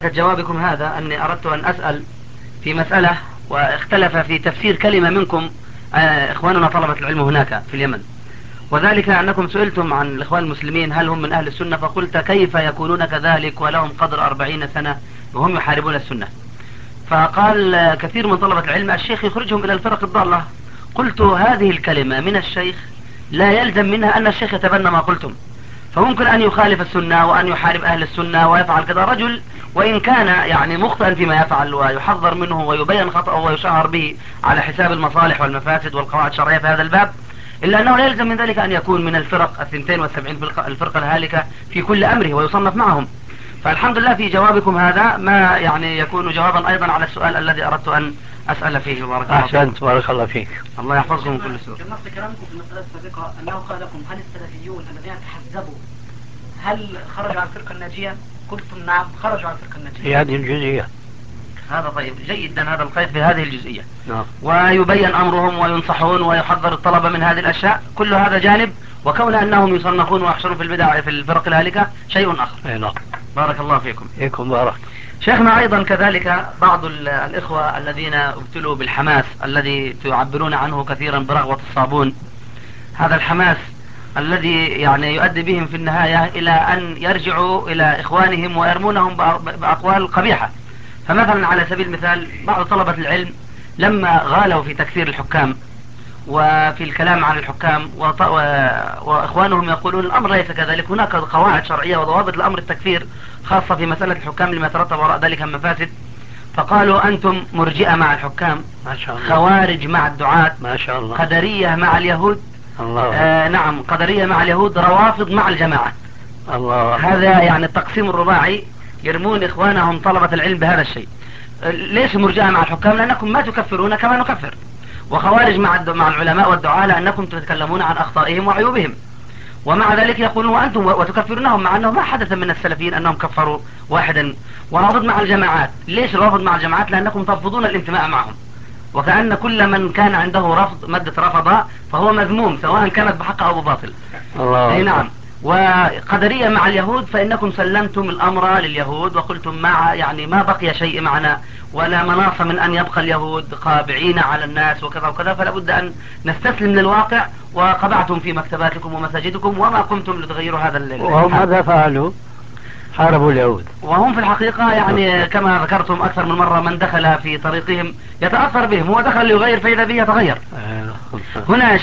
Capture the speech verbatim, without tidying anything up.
جوابكم هذا أني أردت أن أسأل في مسألة واختلف في تفسير كلمة منكم إخواننا طلبة العلم هناك في اليمن، وذلك أنكم سئلتم عن الإخوان المسلمين هل هم من أهل السنة، فقلت كيف يكونون كذلك ولهم قدر أربعين سنة وهم يحاربون السنة. فقال كثير من طلبة العلم الشيخ يخرجهم إلى الفرق الضالة. قلت هذه الكلمة من الشيخ لا يلزم منها أن الشيخ يتبنى ما قلتم، فممكن أن يخالف السنة وأن يحارب أهل السنة ويفعل كذا رجل، وإن كان يعني مخطئا فيما يفعل ويحذر منه ويبين خطأه ويشهر به على حساب المصالح والمفاسد والقواعد الشرعية في هذا الباب، إلا أنه لا يلزم من ذلك أن يكون من الفرق الثنتين والسبعين الفرقة الهالكة في كل أمره ويصنف معهم. فالحمد لله في جوابكم هذا ما يعني يكون جوابا أيضا على السؤال الذي أردت أن أسأل فيه. بارك الله فيك. أحسنت، بارك الله فيك. الله يحفظكم من كل سوء. كما في كلامكم في المسألة السابقة أنه قال لكم هل السلفيون الذين تحزبوا هل خرجوا عن الفرقة الناجية؟ قلتم نعم خرجوا عن الفرقة الناجية. في هذه الجزئية. هذا طيب جيدا، هذا القيد في هذه الجزئية. نعم. ويبين أمرهم وينصحون ويحذر الطلبة من هذه الأشياء، كل هذا جانب، وكون أنهم يصنفون ويحشرون في البدع في الفرق الهالكة شيء آخر. أي نعم. بارك الله فيكم. فيكم بارك. شيخنا أيضا كذلك بعض الإخوة الذين ابتلوا بالحماس الذي تعبرون عنه كثيرا برغوة الصابون، هذا الحماس الذي يعني يؤدي بهم في النهاية إلى أن يرجعوا إلى إخوانهم ويرمونهم بأقوال قبيحة. فمثلا على سبيل المثال بعض طلبة العلم لما غالوا في تكفير الحكام وفي الكلام عن الحكام وط... و... وإخوانهم يقولون الأمر ليس كذلك، هناك قواعد شرعية وضوابط لأمر التكفير خاصة في مسألة الحكام لما يترتب وراء ذلك من مفاسد. فقالوا أنتم مرجئة مع الحكام، ما شاء الله. خوارج مع الدعاة، ما شاء الله. قدرية مع اليهود. الله. آه نعم، قدرية مع اليهود، روافض مع الجماعة. الله. هذا يعني التقسيم الرباعي، يرمون إخوانهم طلبة العلم بهذا الشيء. ليش مرجئة مع الحكام؟ لأنكم ما تكفرون كما نكفر. وخوارج مع مع العلماء والدعاة لأنكم تتكلمون عن أخطائهم وعيوبهم، ومع ذلك يقولون وأنتم وتكفرونهم، مع أنه ما حدث من السلفيين أنهم كفروا واحدا. ورافض مع الجماعات، ليش رافض مع الجماعات؟ لأنكم ترفضون الانتماء معهم، وكأن كل من كان عنده رفض مادة رفض فهو مذموم سواء كانت بحق أو بباطل. الله. أي نعم. وقدرية مع اليهود فإنكم سلمتم الأمر لليهود وقلتم مع يعني ما بقي شيء معنا ولا مناص من أن يبقى اليهود قابعين على الناس وكذا وكذا، فلا بد أن نستسلم للواقع. وقبعتم في مكتباتكم ومساجدكم وما قمتم لتغيروا هذا الحال. وهم ماذا فعلوا؟ حاربوا اليهود. وهم في الحقيقة يعني كما ذكرتم أكثر من مرة من دخل في طريقهم يتأثر بهم، هو دخل ليغير فإذا به يتغير. هنا